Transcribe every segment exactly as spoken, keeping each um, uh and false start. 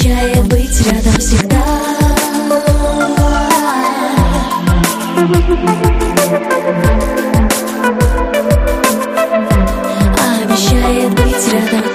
обещает быть рядом всегда. Обещает быть рядом.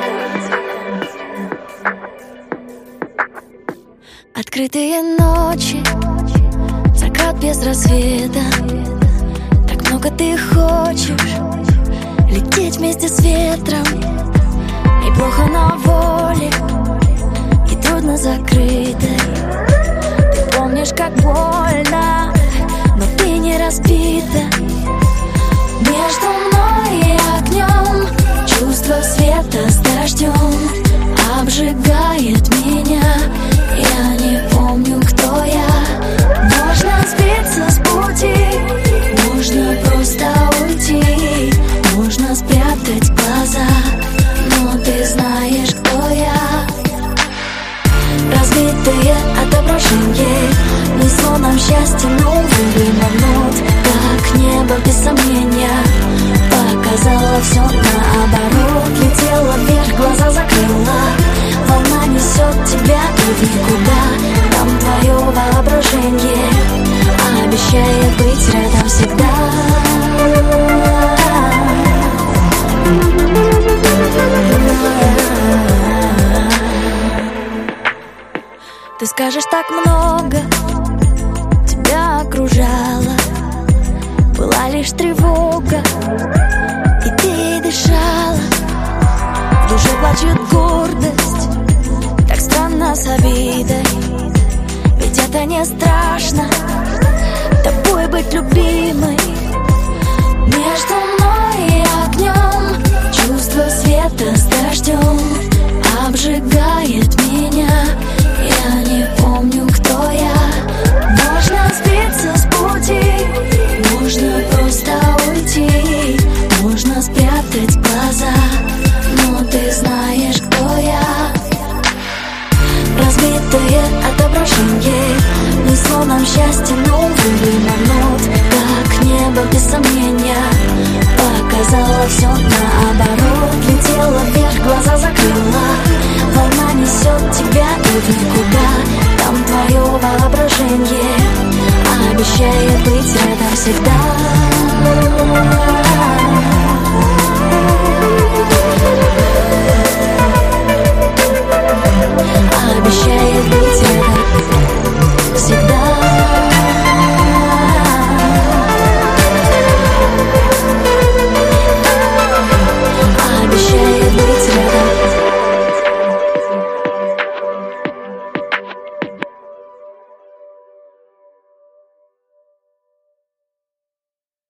Открытые ночи, закат без рассвета. Так много ты хочешь лететь вместе с ветром. И плохо на воле, и трудно закрытой. Ты помнишь, как больно, но ты не разбита. Между мной и огнем чувство света с дождем обжигает меня. Я не помню, кто я. Можно сбиться с пути, можно просто уйти, можно спрятать глаза, но ты знаешь, кто я. Разбитые отображения несло нам счастье, но, увы, минут. Как небо без сомнения показало все наоборот. Летела вверх, глаза закрыла, волна несет тебя в никуда. Там твое воображение обещает быть рядом всегда. Ты скажешь, так много тебя окружало, была лишь тревога, и ты дышала. В душе плачет гордость, так странно с обидой. Ведь это не страшно, тобой быть любимой. Между мной и огнем чувство света с дождем обжигает меня. Я не помню, кто я. Можно сбиться с пути, можно просто уйти, можно спрятать глаза, но ты знаешь, кто я. Разбитые отображения несло нам счастье, но, увы, минут. Как небо без сомнения показало все наоборот. Летела вверх, глаза закрыла, волна несет тебя в никуда. Там твое воображение обещает быть рядом всегда.